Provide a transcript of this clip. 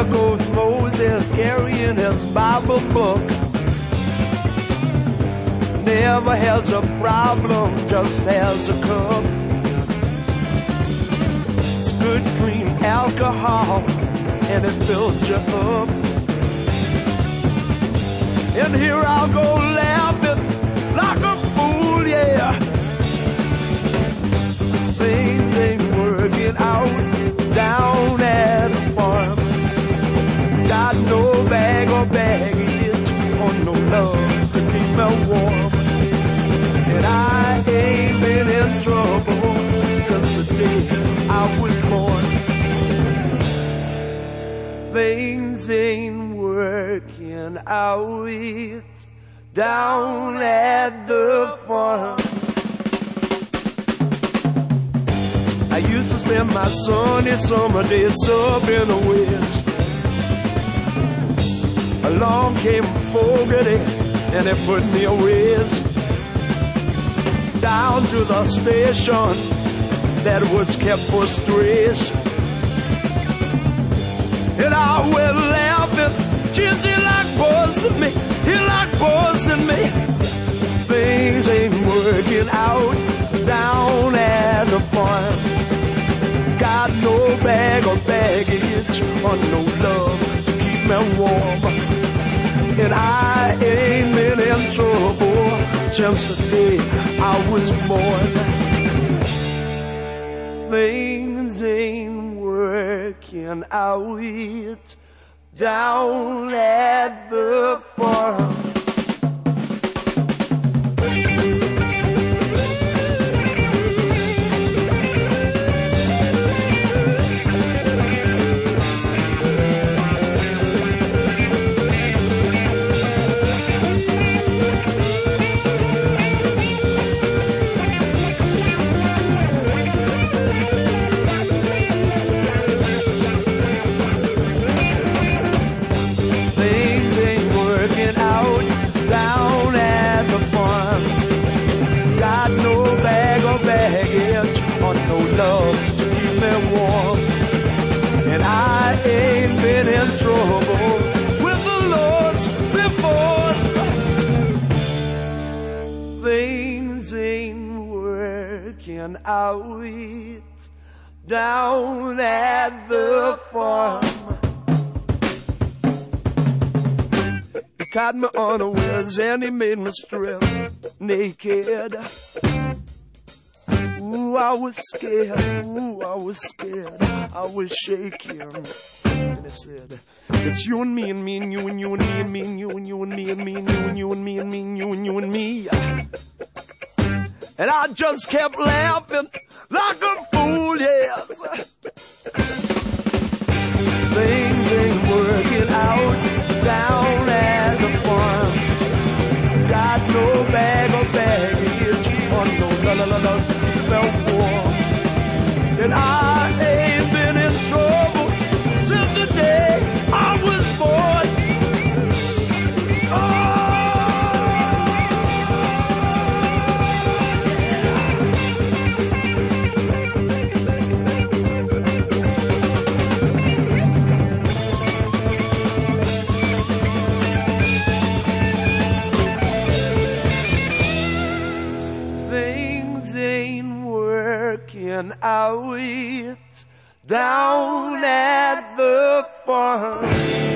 There goes Moses carrying his Bible book. Never has a problem, just has a cup. It's good, clean alcohol, and it fills you up. And here I'll go laughing like a fool, yeah. Things ain't working out down at the farm. Got no bag or baggage or no love to keep me warm. And I ain't been in trouble since the day I was born. Things ain't working out down at the farm. I used to spend my sunny summer days up in the west. Along came Fogarty and they put me a whiz down to the station that was kept for strays. And I went laughing, geez, he like busting me, he like busting me. Things ain't working out down at the farm. Got no bag or baggage or no love to keep me warm. And I ain't been in trouble since the day I was born. Things ain't working out down at the farm. No love to keep me warm. And I ain't been in trouble with the Lord's before. Things ain't working out down at the farm. He caught me unawares and he made me strip naked. Ooh, I was scared, ooh, I was scared, I was shaking. And it said, it's you and me and me and you and you and me and me and you and you and me and me and you and you and me and me and you and you and me. And I just kept laughing like a fool, yes. Things ain't working out down at the farm. Got no bag or baggage or no la. Warm. And I ain't been in trouble since the day I was born. Oh, things ain't working out down at the farm.